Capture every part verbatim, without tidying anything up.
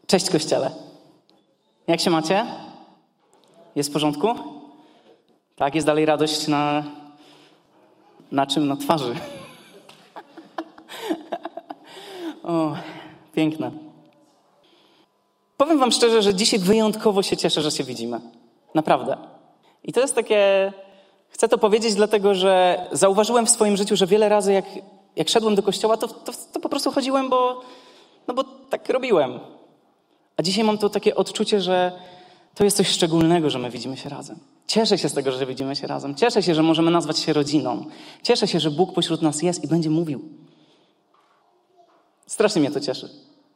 Cześć Kościele. Jak się macie? Jest w porządku? Tak, jest dalej radość na... Na czym? Na twarzy. O, piękne. Powiem wam szczerze, że dzisiaj wyjątkowo się cieszę, że się widzimy. Naprawdę. I to jest takie... Chcę to powiedzieć dlatego, że zauważyłem w swoim życiu, że wiele razy jak, jak szedłem do kościoła, to, to, to po prostu chodziłem, bo, no bo tak robiłem. A dzisiaj mam to takie odczucie, że to jest coś szczególnego, że my widzimy się razem. Cieszę się z tego, że widzimy się razem. Cieszę się, że możemy nazwać się rodziną. Cieszę się, że Bóg pośród nas jest i będzie mówił. Strasznie mnie to cieszy.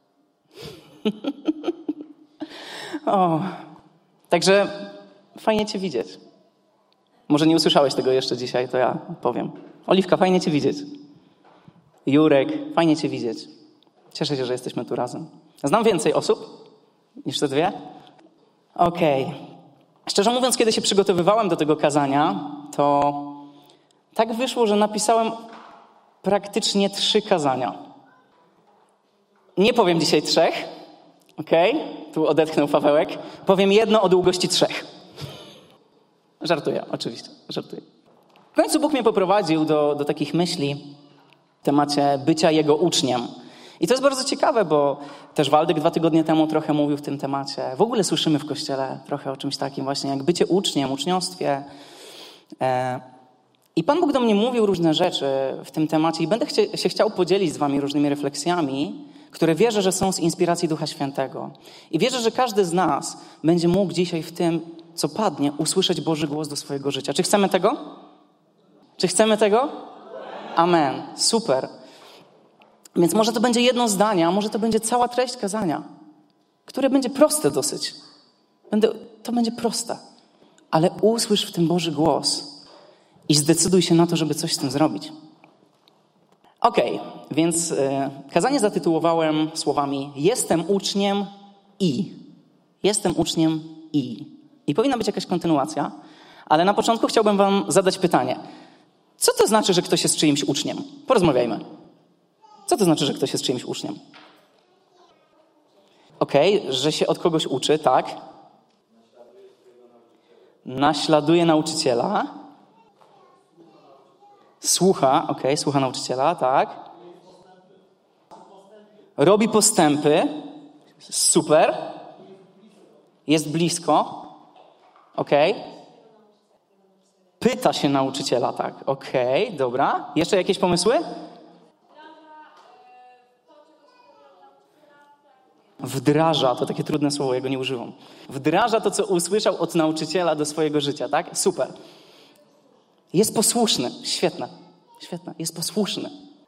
O, także fajnie cię widzieć. Może nie usłyszałeś tego jeszcze dzisiaj, to ja powiem. Oliwka, fajnie cię widzieć. Jurek, fajnie cię widzieć. Cieszę się, że jesteśmy tu razem. Znam więcej osób niż te dwie? Okej. Okay. Szczerze mówiąc, kiedy się przygotowywałem do tego kazania, to tak wyszło, że napisałem praktycznie trzy kazania. Nie powiem dzisiaj trzech. Okej? Okay? Tu odetchnął Pawełek. Powiem jedno o długości trzech. Żartuję, oczywiście, żartuję. W końcu Bóg mnie poprowadził do, do takich myśli w temacie bycia Jego uczniem. I to jest bardzo ciekawe, bo też Waldek dwa tygodnie temu trochę mówił w tym temacie. W ogóle słyszymy w Kościele trochę o czymś takim właśnie, jak bycie uczniem, uczniostwie. I Pan Bóg do mnie mówił różne rzeczy w tym temacie i będę chcie, się chciał podzielić z wami różnymi refleksjami, które wierzę, że są z inspiracji Ducha Świętego. I wierzę, że każdy z nas będzie mógł dzisiaj w tym, co padnie, usłyszeć Boży głos do swojego życia. Czy chcemy tego? Czy chcemy tego? Amen. Super. Więc może to będzie jedno zdanie, a może to będzie cała treść kazania, które będzie proste dosyć. Będę, to będzie proste. Ale usłysz w tym Boży głos i zdecyduj się na to, żeby coś z tym zrobić. Okej, okay, więc y, kazanie zatytułowałem słowami jestem uczniem i. Jestem uczniem i. I powinna być jakaś kontynuacja, ale na początku chciałbym wam zadać pytanie. Co to znaczy, że ktoś jest czyimś uczniem? Porozmawiajmy. Co to znaczy, że ktoś jest czyimś uczniem? Okej, okay, że się od kogoś uczy, tak? Naśladuje nauczyciela. Słucha, okej, okay, słucha nauczyciela, tak? Robi postępy. Super. Jest blisko. Okej. Okay. Pyta się nauczyciela, tak. Okej, okay, dobra. Jeszcze jakieś pomysły? Wdraża, to takie trudne słowo, ja go nie używam. Wdraża to, co usłyszał od nauczyciela do swojego życia, tak? Super. Jest posłuszny. Świetne. Świetne. Jest posłuszny.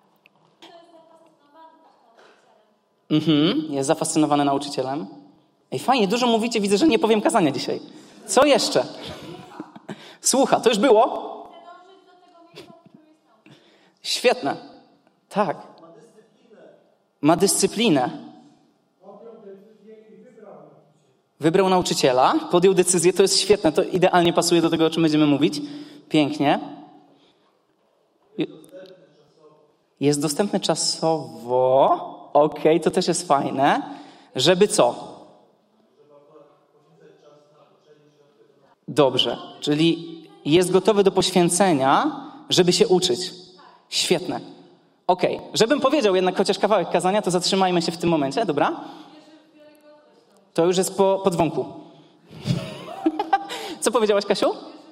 Mhm. Jest zafascynowany nauczycielem. Ej, fajnie, dużo mówicie, widzę, że nie powiem kazania dzisiaj. Co jeszcze? Słucha, to już było? Świetne. Tak. Ma dyscyplinę. Wybrał nauczyciela, podjął decyzję, to jest świetne, to idealnie pasuje do tego, o czym będziemy mówić. Pięknie. Jest dostępny czasowo. Okej, okay, to też jest fajne. Żeby co? Dobrze, czyli jest gotowy do poświęcenia, żeby się uczyć. Świetne. Okej, okay. Żebym powiedział jednak chociaż kawałek kazania, to zatrzymajmy się w tym momencie, dobra? To już jest po podwąku. Co powiedziałaś, Kasiu?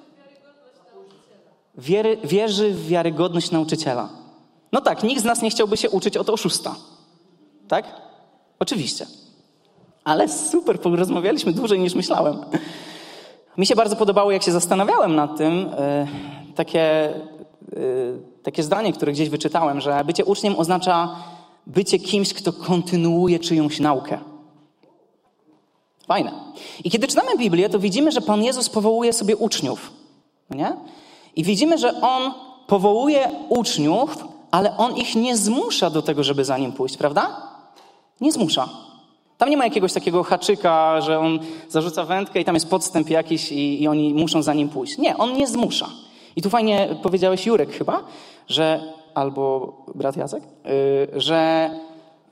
Wiery, wierzy w wiarygodność nauczyciela. No tak, nikt z nas nie chciałby się uczyć od oszusta. Tak? Oczywiście. Ale super, porozmawialiśmy dłużej niż myślałem. Mi się bardzo podobało, jak się zastanawiałem nad tym, yy, takie, yy, takie zdanie, które gdzieś wyczytałem, że bycie uczniem oznacza bycie kimś, kto kontynuuje czyjąś naukę. Fajne. I kiedy czytamy Biblię, to widzimy, że Pan Jezus powołuje sobie uczniów. Nie? I widzimy, że On powołuje uczniów, ale On ich nie zmusza do tego, żeby za Nim pójść, prawda? Nie zmusza. Tam nie ma jakiegoś takiego haczyka, że On zarzuca wędkę i tam jest podstęp jakiś i, i oni muszą za Nim pójść. Nie, On nie zmusza. I tu fajnie powiedziałeś, Jurek chyba, że, albo brat Jacek, yy, że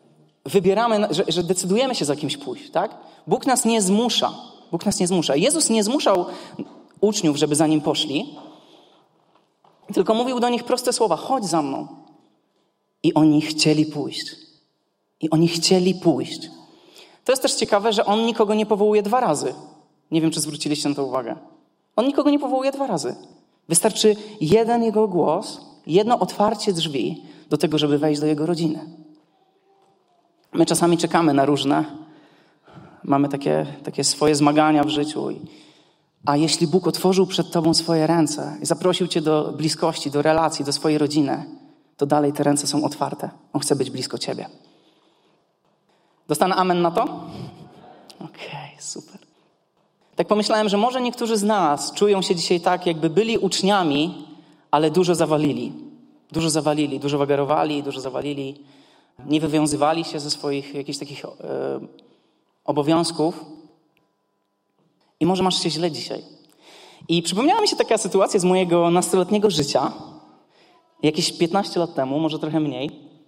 wybieramy, że, że decydujemy się za kimś pójść, tak? Bóg nas nie zmusza. Bóg nas nie zmusza. Jezus nie zmuszał uczniów, żeby za Nim poszli, tylko mówił do nich proste słowa: chodź za mną. I oni chcieli pójść. I oni chcieli pójść. To jest też ciekawe, że On nikogo nie powołuje dwa razy. Nie wiem, czy zwróciliście na to uwagę. On nikogo nie powołuje dwa razy. Wystarczy jeden Jego głos, jedno otwarcie drzwi do tego, żeby wejść do Jego rodziny. My czasami czekamy na różne, mamy takie, takie swoje zmagania w życiu. A jeśli Bóg otworzył przed tobą swoje ręce i zaprosił cię do bliskości, do relacji, do swojej rodziny, to dalej te ręce są otwarte. On chce być blisko ciebie. Dostanę amen na to? Okej, okay, super. Tak pomyślałem, że może niektórzy z nas czują się dzisiaj tak, jakby byli uczniami, ale dużo zawalili. Dużo zawalili, dużo wagarowali, dużo zawalili. Nie wywiązywali się ze swoich jakichś takich e, obowiązków. I może masz się źle dzisiaj. I przypomniała mi się taka sytuacja z mojego nastoletniego życia. Jakieś piętnaście lat temu, może trochę mniej.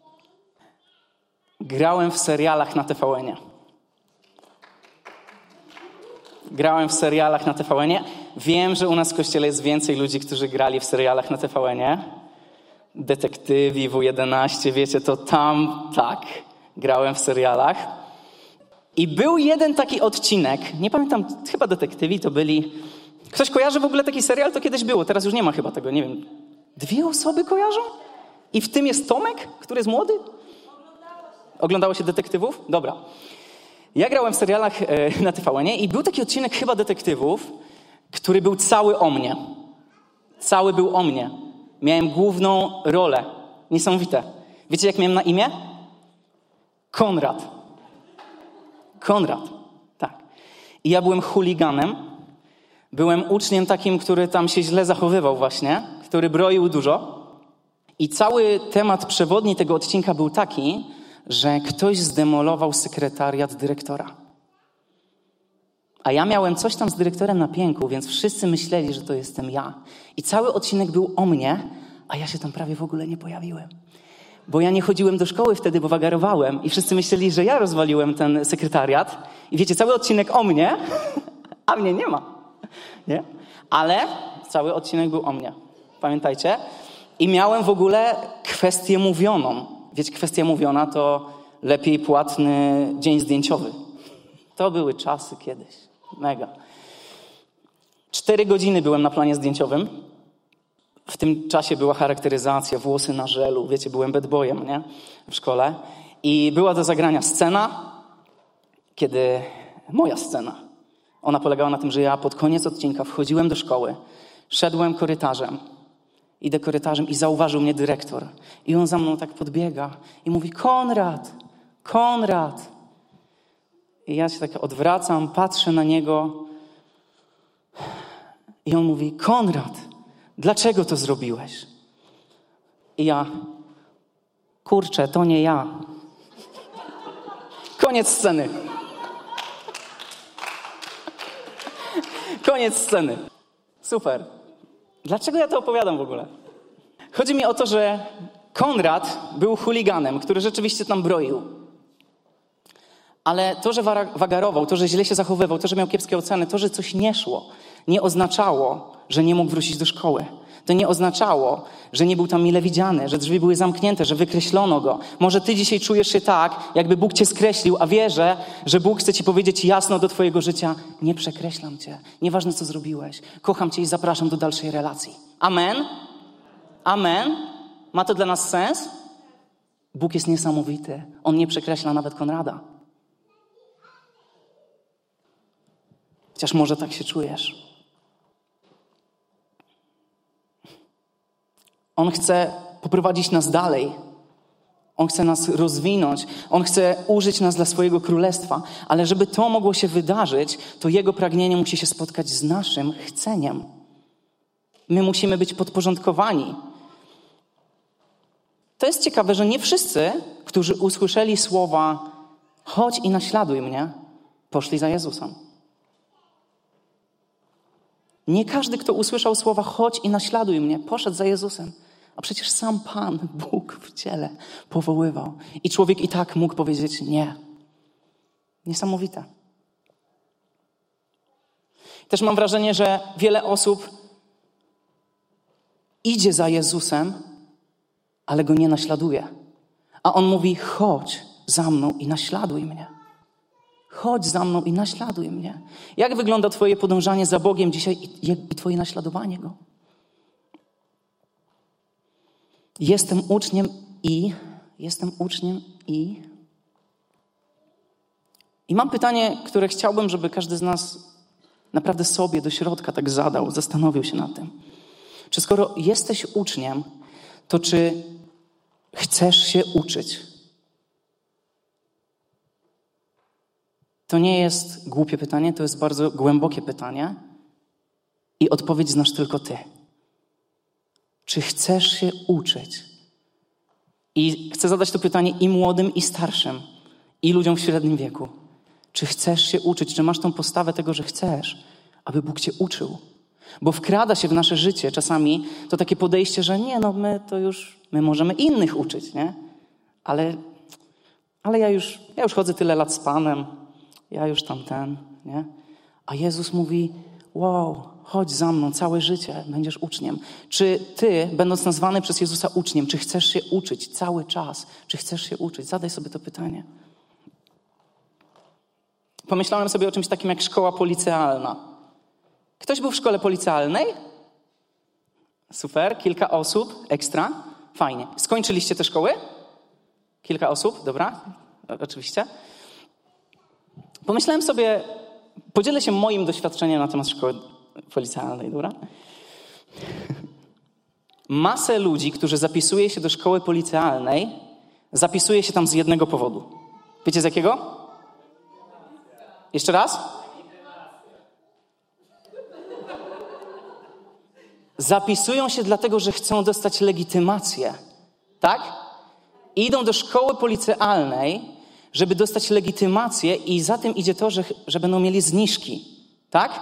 Grałem w serialach na T V N-ie. Grałem w serialach na T V N-ie. Wiem, że u nas w kościele jest więcej ludzi, którzy grali w serialach na T V N-ie. Detektywi, W jedenaście, wiecie, to tam, tak, grałem w serialach. I był jeden taki odcinek, nie pamiętam, chyba Detektywi to byli... Ktoś kojarzy w ogóle taki serial? To kiedyś było, teraz już nie ma chyba tego, nie wiem. Dwie osoby kojarzą? I w tym jest Tomek, który jest młody? Oglądało się Detektywów? Dobra. Ja grałem w serialach e, na T V N-ie i był taki odcinek chyba Detektywów, który był cały o mnie. Cały był o mnie. Miałem główną rolę. Niesamowite. Wiecie, jak miałem na imię? Konrad. Konrad. Tak. I ja byłem chuliganem. Byłem uczniem takim, który tam się źle zachowywał właśnie, który broił dużo. I cały temat przewodni tego odcinka był taki, że ktoś zdemolował sekretariat dyrektora. A ja miałem coś tam z dyrektorem na pięku, więc wszyscy myśleli, że to jestem ja. I cały odcinek był o mnie, a ja się tam prawie w ogóle nie pojawiłem. Bo ja nie chodziłem do szkoły wtedy, bo wagarowałem i wszyscy myśleli, że ja rozwaliłem ten sekretariat. I wiecie, cały odcinek o mnie, a mnie nie ma. Nie? Ale cały odcinek był o mnie. Pamiętajcie? I miałem w ogóle kwestię mówioną. Wiecie, kwestia mówiona to lepiej płatny dzień zdjęciowy. To były czasy kiedyś. Mega. Cztery godziny byłem na planie zdjęciowym. W tym czasie była charakteryzacja, włosy na żelu. Wiecie, byłem bad boyem, nie? W szkole. I była do zagrania scena, kiedy... Moja scena. Ona polegała na tym, że ja pod koniec odcinka wchodziłem do szkoły, szedłem korytarzem, idę korytarzem i zauważył mnie dyrektor. I on za mną tak podbiega i mówi: Konrad, Konrad. I ja się tak odwracam, patrzę na niego i on mówi: Konrad, dlaczego to zrobiłeś? I ja: kurczę, to nie ja. Koniec sceny. Koniec sceny. Super. Dlaczego ja to opowiadam w ogóle? Chodzi mi o to, że Konrad był chuliganem, który rzeczywiście tam broił. Ale to, że wagarował, to, że źle się zachowywał, to, że miał kiepskie oceny, to, że coś nie szło, nie oznaczało, że nie mógł wrócić do szkoły. To nie oznaczało, że nie był tam mile widziany, że drzwi były zamknięte, że wykreślono go. Może ty dzisiaj czujesz się tak, jakby Bóg cię skreślił, a wierzę, że Bóg chce ci powiedzieć jasno do twojego życia: nie przekreślam cię, nieważne co zrobiłeś, kocham cię i zapraszam do dalszej relacji. Amen? Amen? Ma to dla nas sens? Bóg jest niesamowity. On nie przekreśla nawet Konrada. Chociaż może tak się czujesz. On chce poprowadzić nas dalej. On chce nas rozwinąć. On chce użyć nas dla swojego królestwa. Ale żeby to mogło się wydarzyć, to Jego pragnienie musi się spotkać z naszym chceniem. My musimy być podporządkowani. To jest ciekawe, że nie wszyscy, którzy usłyszeli słowa chodź i naśladuj mnie, poszli za Jezusem. Nie każdy, kto usłyszał słowa chodź i naśladuj mnie, poszedł za Jezusem. A przecież sam Pan, Bóg w ciele powoływał. I człowiek i tak mógł powiedzieć nie. Niesamowite. Też mam wrażenie, że wiele osób idzie za Jezusem, ale Go nie naśladuje. A On mówi, chodź za mną i naśladuj mnie. Chodź za mną i naśladuj mnie. Jak wygląda twoje podążanie za Bogiem dzisiaj i, i twoje naśladowanie Go? Jestem uczniem i... Jestem uczniem i... I mam pytanie, które chciałbym, żeby każdy z nas naprawdę sobie do środka tak zadał, zastanowił się nad tym. Czy skoro jesteś uczniem, to czy chcesz się uczyć? To nie jest głupie pytanie, to jest bardzo głębokie pytanie i odpowiedź znasz tylko ty. Czy chcesz się uczyć? I chcę zadać to pytanie i młodym, i starszym, i ludziom w średnim wieku. Czy chcesz się uczyć? Czy masz tą postawę tego, że chcesz, aby Bóg cię uczył? Bo wkrada się w nasze życie czasami to takie podejście, że nie, no my to już, my możemy innych uczyć, nie? Ale, ale ja już, ja już chodzę tyle lat z Panem, ja już tamten, nie? A Jezus mówi, wow, chodź za mną, całe życie będziesz uczniem. Czy ty, będąc nazwany przez Jezusa uczniem, czy chcesz się uczyć cały czas? Czy chcesz się uczyć? Zadaj sobie to pytanie. Pomyślałem sobie o czymś takim jak szkoła policealna. Ktoś był w szkole policealnej? Super, kilka osób, ekstra, fajnie. Skończyliście te szkoły? Kilka osób, dobra, oczywiście. Pomyślałem sobie, podzielę się moim doświadczeniem na temat szkoły policealnej, dobra? Masę ludzi, którzy zapisuje się do szkoły policealnej, zapisuje się tam z jednego powodu. Wiecie z jakiego? Jeszcze raz? Zapisują się dlatego, że chcą dostać legitymację. Tak? Idą do szkoły policealnej, żeby dostać legitymację i za tym idzie to, że, że będą mieli zniżki. Tak?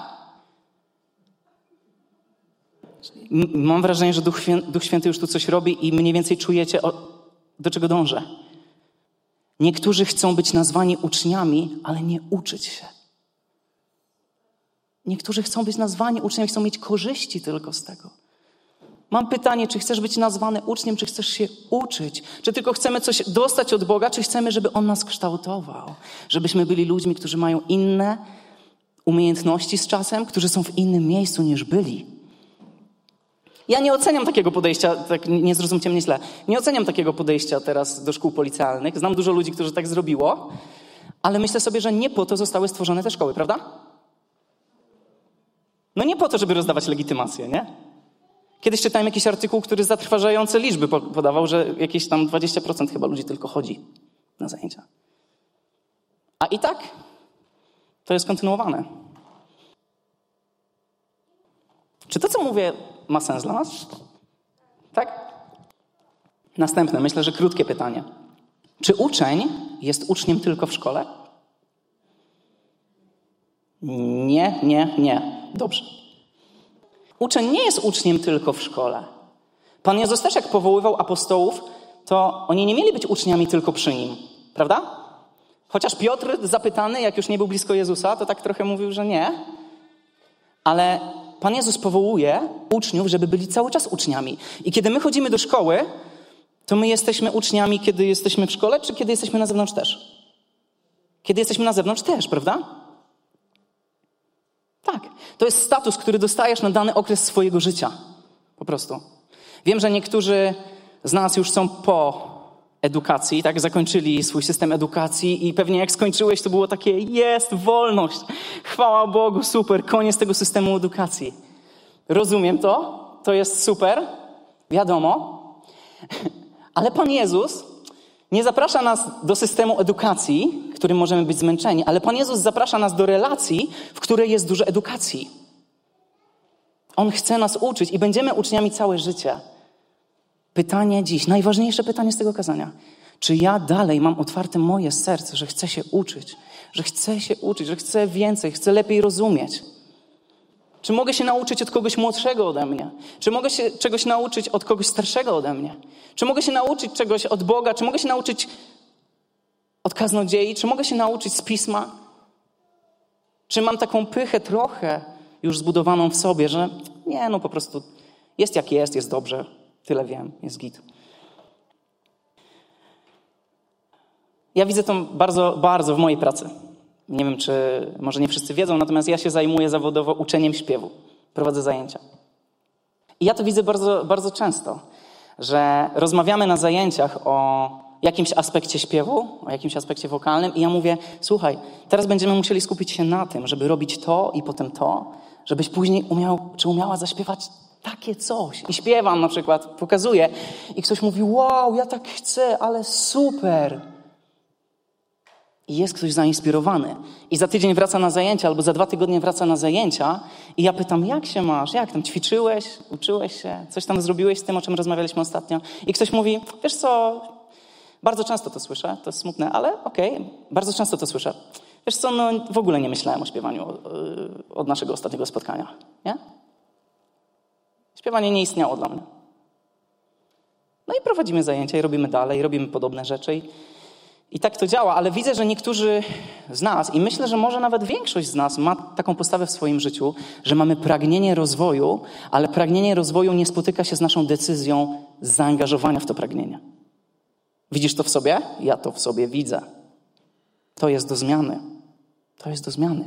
M- mam wrażenie, że Duch, Świę- Duch Święty już tu coś robi i mniej więcej czujecie, o, do czego dążę. Niektórzy chcą być nazwani uczniami, ale nie uczyć się. Niektórzy chcą być nazwani uczniami, chcą mieć korzyści tylko z tego. Mam pytanie, czy chcesz być nazwany uczniem, czy chcesz się uczyć? Czy tylko chcemy coś dostać od Boga, czy chcemy, żeby On nas kształtował? Żebyśmy byli ludźmi, którzy mają inne umiejętności z czasem, którzy są w innym miejscu niż byli. Ja nie oceniam takiego podejścia, tak nie zrozumcie mnie źle, nie oceniam takiego podejścia teraz do szkół policealnych. Znam dużo ludzi, którzy tak zrobiło, ale myślę sobie, że nie po to zostały stworzone te szkoły, prawda? No nie po to, żeby rozdawać legitymację, nie? Kiedyś czytałem jakiś artykuł, który zatrważające liczby podawał, że jakieś tam dwadzieścia procent chyba ludzi tylko chodzi na zajęcia. A i tak to jest kontynuowane. Czy to, co mówię, ma sens dla nas? Tak? Następne, myślę, że krótkie pytanie. Czy uczeń jest uczniem tylko w szkole? Nie, nie, nie. Dobrze. Uczeń nie jest uczniem tylko w szkole. Pan Jezus też jak powoływał apostołów, to oni nie mieli być uczniami tylko przy Nim. Prawda? Chociaż Piotr zapytany, jak już nie był blisko Jezusa, to tak trochę mówił, że nie. Ale Pan Jezus powołuje uczniów, żeby byli cały czas uczniami. I kiedy my chodzimy do szkoły, to my jesteśmy uczniami, kiedy jesteśmy w szkole, czy kiedy jesteśmy na zewnątrz też? Kiedy jesteśmy na zewnątrz też, prawda? Tak. To jest status, który dostajesz na dany okres swojego życia. Po prostu. Wiem, że niektórzy z nas już są po edukacji, tak? Zakończyli swój system edukacji i pewnie jak skończyłeś, to było takie jest, wolność. Chwała Bogu, super, koniec tego systemu edukacji. Rozumiem to, to jest super, wiadomo. Ale Pan Jezus nie zaprasza nas do systemu edukacji, w którym możemy być zmęczeni, ale Pan Jezus zaprasza nas do relacji, w której jest dużo edukacji. On chce nas uczyć i będziemy uczniami całe życie. Pytanie dziś, najważniejsze pytanie z tego kazania. Czy ja dalej mam otwarte moje serce, że chcę się uczyć, że chcę się uczyć, że chcę więcej, chcę lepiej rozumieć? Czy mogę się nauczyć od kogoś młodszego ode mnie? Czy mogę się czegoś nauczyć od kogoś starszego ode mnie? Czy mogę się nauczyć czegoś od Boga? Czy mogę się nauczyć od kaznodziei? Czy mogę się nauczyć z Pisma? Czy mam taką pychę trochę już zbudowaną w sobie, że nie, no po prostu jest jak jest, jest dobrze, tyle wiem, jest git. Ja widzę to bardzo, bardzo w mojej pracy. Nie wiem, czy może nie wszyscy wiedzą, natomiast ja się zajmuję zawodowo uczeniem śpiewu. Prowadzę zajęcia. I ja to widzę bardzo, bardzo często, że rozmawiamy na zajęciach o jakimś aspekcie śpiewu, o jakimś aspekcie wokalnym i ja mówię, słuchaj, teraz będziemy musieli skupić się na tym, żeby robić to i potem to, żebyś później umiał, czy umiała zaśpiewać takie coś. I śpiewam na przykład, pokazuję i ktoś mówi, wow, ja tak chcę, ale super. I jest ktoś zainspirowany. I za tydzień wraca na zajęcia, albo za dwa tygodnie wraca na zajęcia i ja pytam, jak się masz? Jak tam ćwiczyłeś? Uczyłeś się? Coś tam zrobiłeś z tym, o czym rozmawialiśmy ostatnio? I ktoś mówi, wiesz co, bardzo często to słyszę, to jest smutne, ale okej, okay, bardzo często to słyszę. Wiesz co, no w ogóle nie myślałem o śpiewaniu od naszego ostatniego spotkania, nie? Śpiewanie nie istniało dla mnie. No i prowadzimy zajęcia i robimy dalej, robimy podobne rzeczy. I, i tak to działa, ale widzę, że niektórzy z nas, i myślę, że może nawet większość z nas ma taką postawę w swoim życiu, że mamy pragnienie rozwoju, ale pragnienie rozwoju nie spotyka się z naszą decyzją zaangażowania w to pragnienie. Widzisz to w sobie? Ja to w sobie widzę. To jest do zmiany. To jest do zmiany.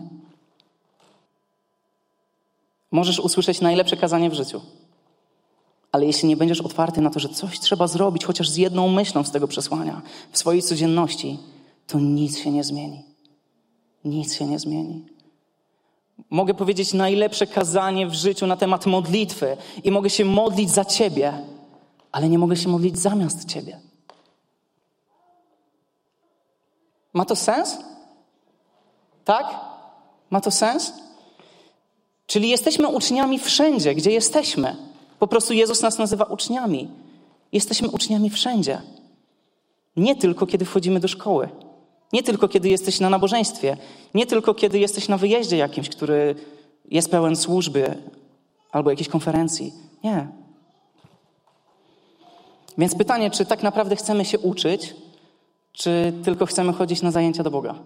Możesz usłyszeć najlepsze kazanie w życiu. Ale jeśli nie będziesz otwarty na to, że coś trzeba zrobić, chociaż z jedną myślą z tego przesłania, w swojej codzienności, to nic się nie zmieni. Nic się nie zmieni. Mogę powiedzieć najlepsze kazanie w życiu na temat modlitwy i mogę się modlić za ciebie, ale nie mogę się modlić zamiast ciebie. Ma to sens? Tak? Ma to sens? Czyli jesteśmy uczniami wszędzie, gdzie jesteśmy. Po prostu Jezus nas nazywa uczniami. Jesteśmy uczniami wszędzie. Nie tylko, kiedy wchodzimy do szkoły. Nie tylko, kiedy jesteś na nabożeństwie. Nie tylko, kiedy jesteś na wyjeździe jakimś, który jest pełen służby albo jakiejś konferencji. Nie. Więc pytanie, czy tak naprawdę chcemy się uczyć, czy tylko chcemy chodzić na zajęcia do Boga?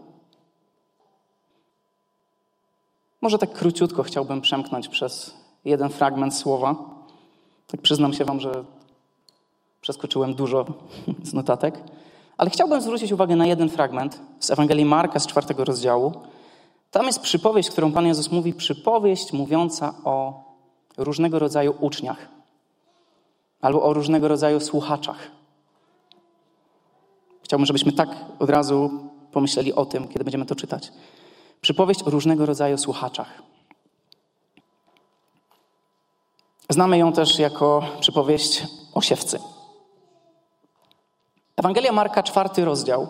Może tak króciutko chciałbym przemknąć przez jeden fragment słowa. Tak przyznam się wam, że przeskoczyłem dużo z notatek. Ale chciałbym zwrócić uwagę na jeden fragment z Ewangelii Marka z czwartego rozdziału. Tam jest przypowieść, którą Pan Jezus mówi, przypowieść mówiąca o różnego rodzaju uczniach. Albo o różnego rodzaju słuchaczach. Chciałbym, żebyśmy tak od razu pomyśleli o tym, kiedy będziemy to czytać. Przypowieść o różnego rodzaju słuchaczach. Znamy ją też jako przypowieść o siewcy. Ewangelia Marka, czwarty rozdział.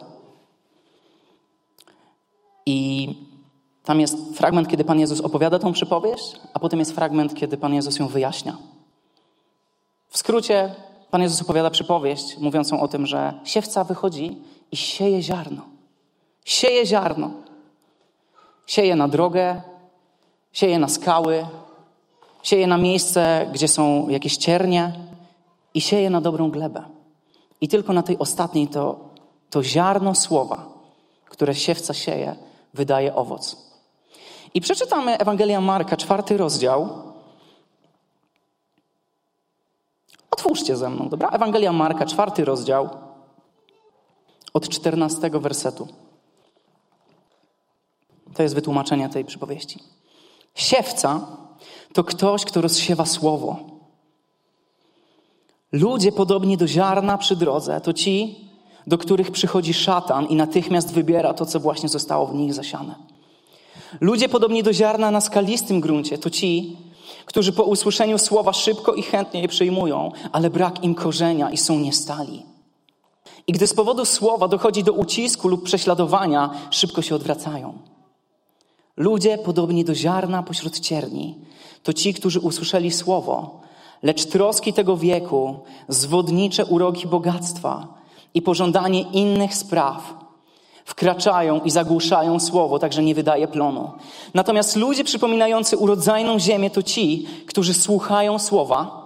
I tam jest fragment, kiedy Pan Jezus opowiada tą przypowieść, a potem jest fragment, kiedy Pan Jezus ją wyjaśnia. W skrócie Pan Jezus opowiada przypowieść mówiącą o tym, że siewca wychodzi i sieje ziarno. Sieje ziarno. Sieje na drogę, sieje na skały, sieje na miejsce, gdzie są jakieś ciernie i sieje na dobrą glebę. I tylko na tej ostatniej to, to ziarno słowa, które siewca sieje, wydaje owoc. I przeczytamy Ewangelia Marka, czwarty rozdział. Otwórzcie ze mną, dobra? Ewangelia Marka, czwarty rozdział, od czternastego wersetu. To jest wytłumaczenie tej przypowieści. Siewca to ktoś, kto rozsiewa słowo. Ludzie podobni do ziarna przy drodze to ci, do których przychodzi szatan i natychmiast wybiera to, co właśnie zostało w nich zasiane. Ludzie podobni do ziarna na skalistym gruncie to ci, którzy po usłyszeniu słowa szybko i chętnie je przyjmują, ale brak im korzenia i są niestali. I gdy z powodu słowa dochodzi do ucisku lub prześladowania, szybko się odwracają. Ludzie podobni do ziarna pośród cierni to ci, którzy usłyszeli słowo, lecz troski tego wieku, zwodnicze uroki bogactwa i pożądanie innych spraw wkraczają i zagłuszają słowo, tak że nie wydaje plonu. Natomiast ludzie przypominający urodzajną ziemię to ci, którzy słuchają słowa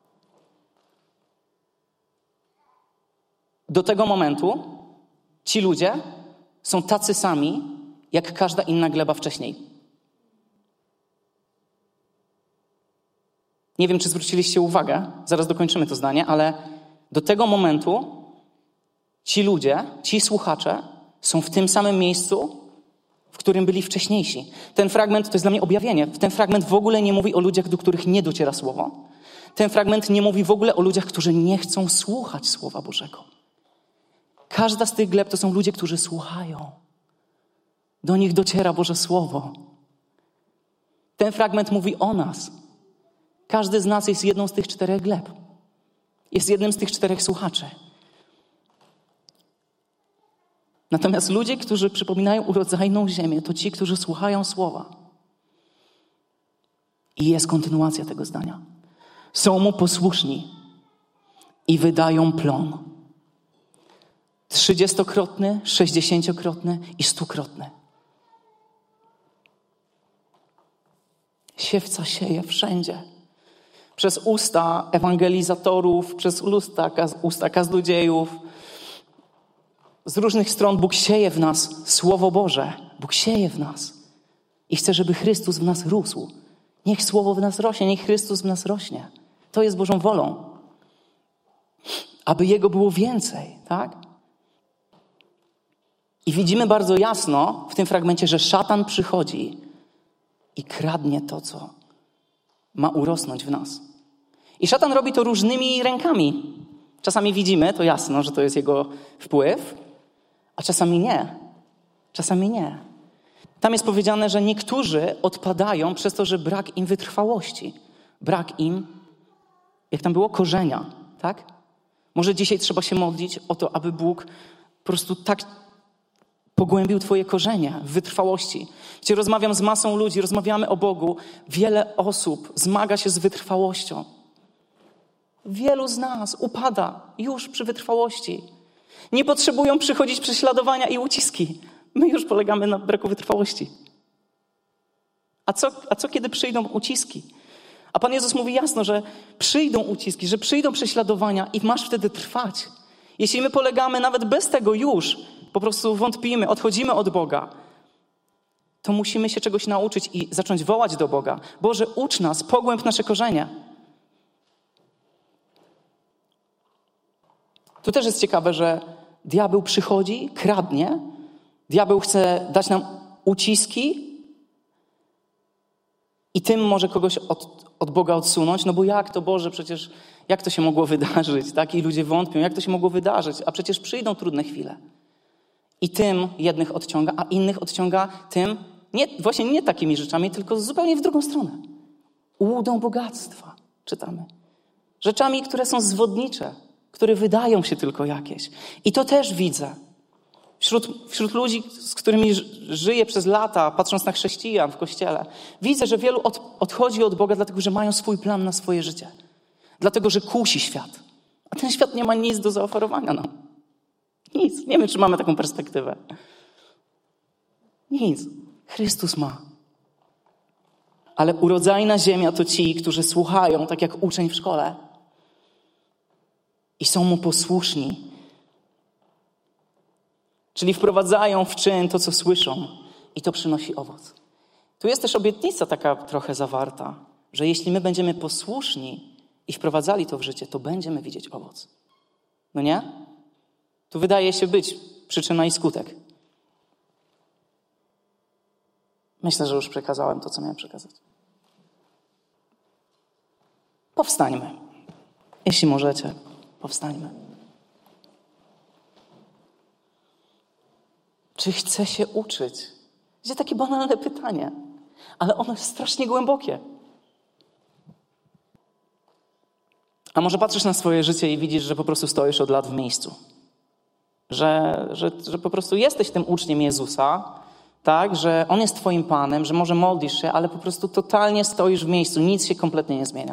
do tego momentu. Ci ludzie są tacy sami, jak każda inna gleba wcześniej. Nie wiem, czy zwróciliście uwagę, zaraz dokończymy to zdanie, ale do tego momentu ci ludzie, ci słuchacze są w tym samym miejscu, w którym byli wcześniejsi. Ten fragment to jest dla mnie objawienie. Ten fragment w ogóle nie mówi o ludziach, do których nie dociera słowo. Ten fragment nie mówi w ogóle o ludziach, którzy nie chcą słuchać Słowa Bożego. Każda z tych gleb to są ludzie, którzy słuchają. Do nich dociera Boże Słowo. Ten fragment mówi o nas. Każdy z nas jest jedną z tych czterech gleb. Jest jednym z tych czterech słuchaczy. Natomiast ludzie, którzy przypominają urodzajną ziemię, to ci, którzy słuchają Słowa. I jest kontynuacja tego zdania. Są mu posłuszni i wydają plon. Trzydziestokrotny, sześćdziesięciokrotny i stukrotny. Siewca sieje wszędzie. Przez usta ewangelizatorów, przez usta, usta kaznodziejów. Z różnych stron Bóg sieje w nas Słowo Boże. Bóg sieje w nas. I chce, żeby Chrystus w nas rósł. Niech Słowo w nas rośnie, niech Chrystus w nas rośnie. To jest Bożą wolą. Aby Jego było więcej, tak? I widzimy bardzo jasno w tym fragmencie, że szatan przychodzi i kradnie to, co ma urosnąć w nas. I szatan robi to różnymi rękami. Czasami widzimy, to jasno, że to jest jego wpływ, a czasami nie. Czasami nie. Tam jest powiedziane, że niektórzy odpadają przez to, że brak im wytrwałości. Brak im, jak tam było, korzenia, tak? Może dzisiaj trzeba się modlić o to, aby Bóg po prostu tak pogłębił twoje korzenie w wytrwałości. Gdzie rozmawiam z masą ludzi, rozmawiamy o Bogu. Wiele osób zmaga się z wytrwałością. Wielu z nas upada już przy wytrwałości. Nie potrzebują przychodzić prześladowania i uciski. My już polegamy na braku wytrwałości. A co, a co kiedy przyjdą uciski? A Pan Jezus mówi jasno, że przyjdą uciski, że przyjdą prześladowania i masz wtedy trwać. Jeśli my polegamy nawet bez tego już, po prostu wątpimy, odchodzimy od Boga, to musimy się czegoś nauczyć i zacząć wołać do Boga. Boże, ucz nas, pogłęb nasze korzenie. Tu też jest ciekawe, że diabeł przychodzi, kradnie. Diabeł chce dać nam uciski i tym może kogoś od, od Boga odsunąć. No bo jak to, Boże, przecież jak to się mogło wydarzyć? Tak? I ludzie wątpią, jak to się mogło wydarzyć? A przecież przyjdą trudne chwile. I tym jednych odciąga, a innych odciąga tym, nie, właśnie nie takimi rzeczami, tylko zupełnie w drugą stronę. Łudą bogactwa, czytamy. Rzeczami, które są zwodnicze, które wydają się tylko jakieś. I to też widzę. Wśród, wśród ludzi, z którymi żyję przez lata, patrząc na chrześcijan w kościele, widzę, że wielu od, odchodzi od Boga, dlatego że mają swój plan na swoje życie. Dlatego, że kusi świat. A ten świat nie ma nic do zaoferowania nam. Nic. Nie wiem, czy mamy taką perspektywę. Nic. Chrystus ma. Ale urodzajna ziemia to ci, którzy słuchają, tak jak uczeń w szkole. I są mu posłuszni. Czyli wprowadzają w czyn to, co słyszą. I to przynosi owoc. Tu jest też obietnica taka trochę zawarta, że jeśli my będziemy posłuszni i wprowadzali to w życie, to będziemy widzieć owoc. No nie? Tu wydaje się być przyczyna i skutek. Myślę, że już przekazałem to, co miałem przekazać. Powstańmy. Jeśli możecie, powstańmy. Czy chcę się uczyć? Jest takie banalne pytanie, ale ono jest strasznie głębokie. A może patrzysz na swoje życie i widzisz, że po prostu stoisz od lat w miejscu. Że, że, że po prostu jesteś tym uczniem Jezusa, tak? Że On jest twoim Panem, że może modlisz się, ale po prostu totalnie stoisz w miejscu. Nic się kompletnie nie zmienia.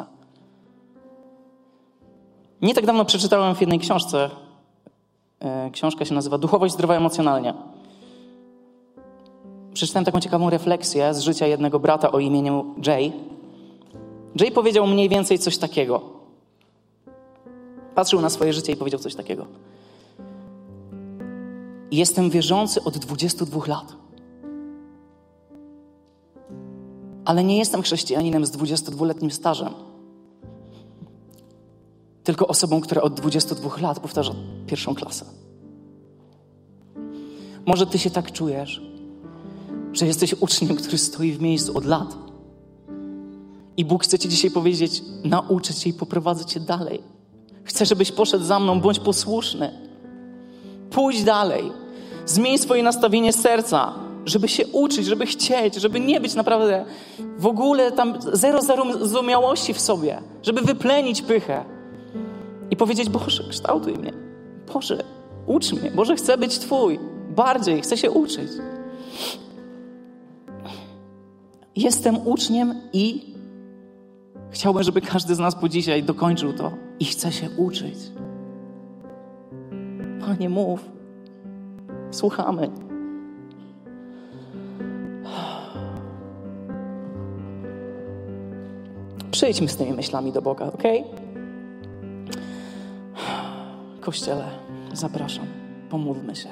Nie tak dawno przeczytałem w jednej książce, książka się nazywa Duchowość zdrowa emocjonalnie. przeczytałem taką ciekawą refleksję z życia jednego brata o imieniu Jay. Jay powiedział mniej więcej coś takiego. Patrzył na swoje życie i powiedział coś takiego. Jestem wierzący od dwudziestu dwóch lat. Ale nie jestem chrześcijaninem z dwudziestodwuletnim stażem. Tylko osobą, która od dwudziestu dwóch lat powtarza pierwszą klasę. Może ty się tak czujesz, że jesteś uczniem, który stoi w miejscu od lat. I Bóg chce ci dzisiaj powiedzieć, nauczę cię i poprowadzę cię dalej. Chcę, żebyś poszedł za mną, bądź posłuszny. Pójdź dalej. Zmień swoje nastawienie serca, żeby się uczyć, żeby chcieć, żeby nie być naprawdę w ogóle tam zero zarozumiałości w sobie, żeby wyplenić pychę i powiedzieć, Boże, kształtuj mnie. Boże, ucz mnie. Boże, chcę być Twój. Bardziej, chcę się uczyć. Jestem uczniem i chciałbym, żeby każdy z nas po dzisiaj dokończył to i chce się uczyć. Panie, mów. Słuchamy. Przyjdźmy z tymi myślami do Boga, okej? Kościele, zapraszam. Pomódlmy się.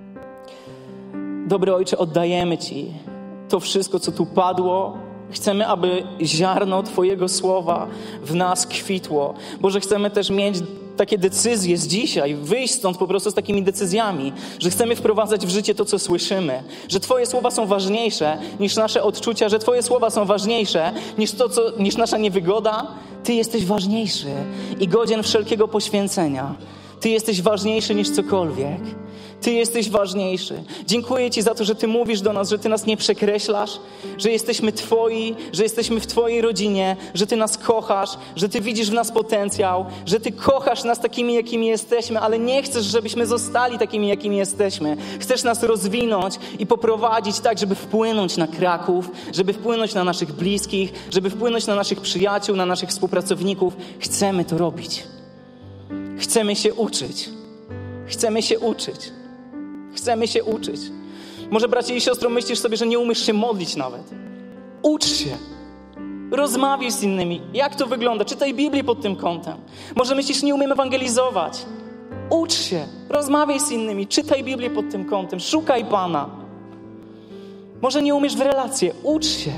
Dobry Ojcze, oddajemy Ci to wszystko, co tu padło. Chcemy, aby ziarno Twojego słowa w nas kwitło. Boże, chcemy też mieć takie decyzje z dzisiaj, wyjść stąd po prostu z takimi decyzjami, że chcemy wprowadzać w życie to, co słyszymy, że Twoje słowa są ważniejsze niż nasze odczucia, że Twoje słowa są ważniejsze niż to, co, niż nasza niewygoda. Ty jesteś ważniejszy i godzien wszelkiego poświęcenia. Ty jesteś ważniejszy niż cokolwiek. Ty jesteś ważniejszy. Dziękuję Ci za to, że Ty mówisz do nas, że Ty nas nie przekreślasz, że jesteśmy Twoi, że jesteśmy w Twojej rodzinie, że Ty nas kochasz, że Ty widzisz w nas potencjał, że Ty kochasz nas takimi, jakimi jesteśmy, ale nie chcesz, żebyśmy zostali takimi, jakimi jesteśmy. Chcesz nas rozwinąć i poprowadzić tak, żeby wpłynąć na Kraków, żeby wpłynąć na naszych bliskich, żeby wpłynąć na naszych przyjaciół, na naszych współpracowników. Chcemy to robić. Chcemy się uczyć. Chcemy się uczyć. Chcemy się uczyć. Może bracie i siostro, myślisz sobie, że nie umiesz się modlić nawet. Ucz się. Rozmawiaj z innymi. Jak to wygląda? Czytaj Biblię pod tym kątem. Może myślisz, nie umiem ewangelizować. Ucz się. Rozmawiaj z innymi. Czytaj Biblię pod tym kątem. Szukaj Pana. Może nie umiesz w relacje. Ucz się.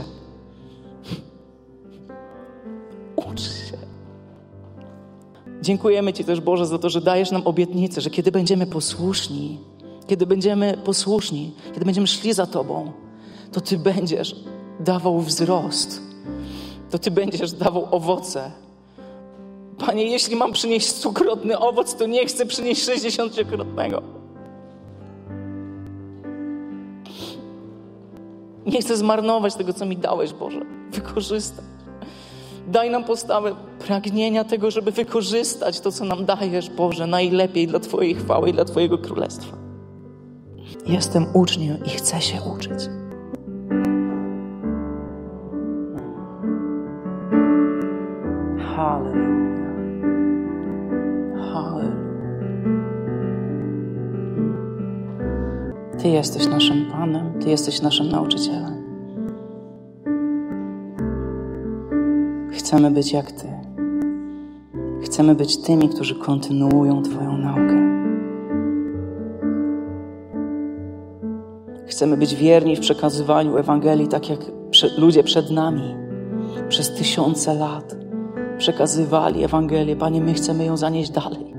Ucz się. Dziękujemy Ci też, Boże, za to, że dajesz nam obietnicę, że kiedy będziemy posłuszni, kiedy będziemy posłuszni, kiedy będziemy szli za Tobą, to Ty będziesz dawał wzrost. To Ty będziesz dawał owoce. Panie, jeśli mam przynieść stukrotny owoc, to nie chcę przynieść sześćdziesięciokrotnego. Nie chcę zmarnować tego, co mi dałeś, Boże. Wykorzystaj. Daj nam postawę pragnienia tego, żeby wykorzystać to, co nam dajesz, Boże, najlepiej dla Twojej chwały i dla Twojego królestwa. Jestem uczniem i chcę się uczyć. Halleluja. Halleluja. Ty jesteś naszym Panem, Ty jesteś naszym nauczycielem. Chcemy być jak Ty. Chcemy być tymi, którzy kontynuują Twoją naukę. Chcemy być wierni w przekazywaniu Ewangelii, tak jak ludzie przed nami przez tysiące lat przekazywali Ewangelię. Panie, my chcemy ją zanieść dalej.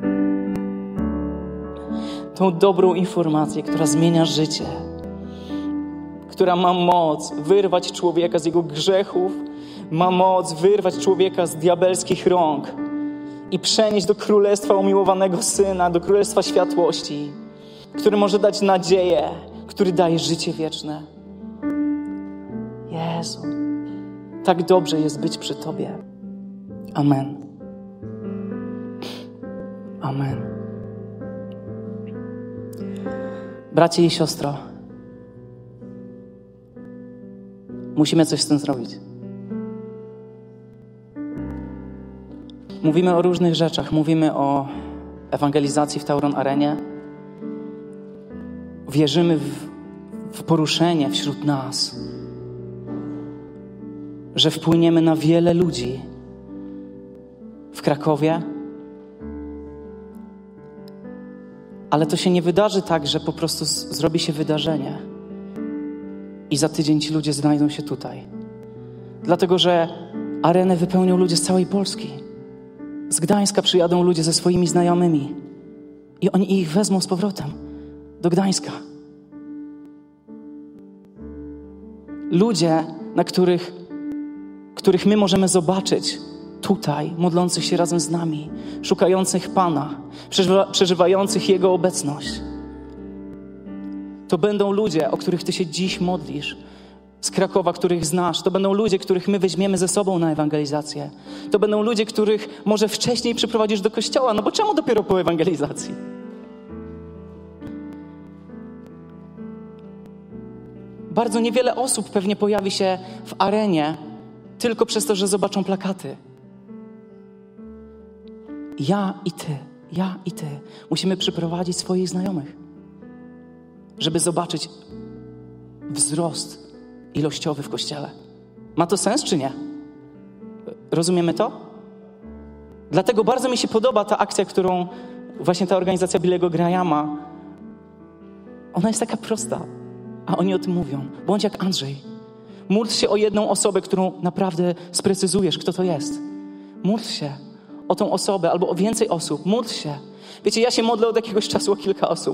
Tą dobrą informację, która zmienia życie, która ma moc wyrwać człowieka z jego grzechów, ma moc wyrwać człowieka z diabelskich rąk i przenieść do królestwa umiłowanego Syna, do królestwa światłości, który może dać nadzieję, który daje życie wieczne. Jezu, tak dobrze jest być przy Tobie. Amen. Amen. Bracie i siostro, musimy coś z tym zrobić. Mówimy o różnych rzeczach. Mówimy o ewangelizacji w Tauron Arenie. Wierzymy w w poruszenie wśród nas, że wpłyniemy na wiele ludzi w Krakowie, ale to się nie wydarzy tak, że po prostu z- zrobi się wydarzenie i za tydzień ci ludzie znajdą się tutaj. Dlatego, że arenę wypełnią ludzie z całej Polski. Z Gdańska przyjadą ludzie ze swoimi znajomymi i oni ich wezmą z powrotem do Gdańska. Ludzie, na których, których my możemy zobaczyć tutaj, modlących się razem z nami, szukających Pana, przeżywa, przeżywających Jego obecność. To będą ludzie, o których Ty się dziś modlisz, z Krakowa, których znasz. To będą ludzie, których my weźmiemy ze sobą na ewangelizację. To będą ludzie, których może wcześniej przyprowadzisz do kościoła, no bo czemu dopiero po ewangelizacji? Bardzo niewiele osób pewnie pojawi się w arenie tylko przez to, że zobaczą plakaty. Ja i ty, ja i ty musimy przyprowadzić swoich znajomych, żeby zobaczyć wzrost ilościowy w Kościele. Ma to sens, czy nie? Rozumiemy to? Dlatego bardzo mi się podoba ta akcja, którą właśnie ta organizacja Billego Grahama, ona jest taka prosta, a oni o tym mówią. Bądź jak Andrzej. Módl się o jedną osobę, którą naprawdę sprecyzujesz, kto to jest. Módl się o tą osobę albo o więcej osób. Módl się. Wiecie, ja się modlę od jakiegoś czasu o kilka osób.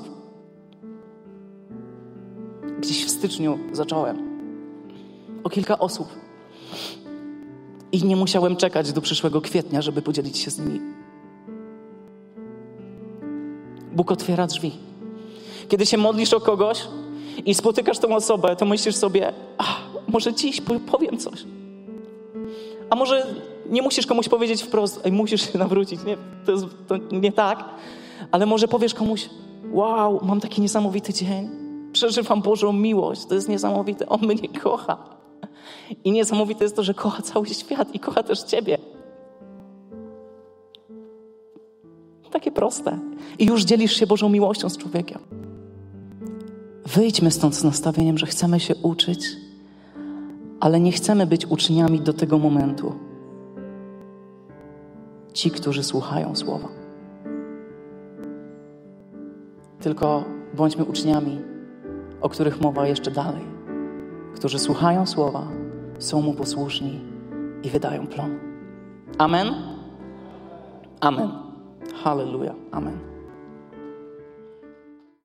Gdzieś w styczniu zacząłem. O kilka osób. I nie musiałem czekać do przyszłego kwietnia, żeby podzielić się z nimi. Bóg otwiera drzwi. Kiedy się modlisz o kogoś i spotykasz tą osobę, to myślisz sobie, a może dziś powiem coś. A może nie musisz komuś powiedzieć wprost, ej, musisz się nawrócić. Nie, to, jest, to nie tak. Ale może powiesz komuś, wow, mam taki niesamowity dzień. Przeżywam Bożą miłość. To jest niesamowite. On mnie kocha. I niesamowite jest to, że kocha cały świat i kocha też ciebie. Takie proste. I już dzielisz się Bożą miłością z człowiekiem. Wyjdźmy stąd z nastawieniem, że chcemy się uczyć, ale nie chcemy być uczniami do tego momentu. Ci, którzy słuchają słowa. Tylko bądźmy uczniami, o których mowa jeszcze dalej. Którzy słuchają słowa, są Mu posłuszni i wydają plon. Amen? Amen. Halleluja. Amen.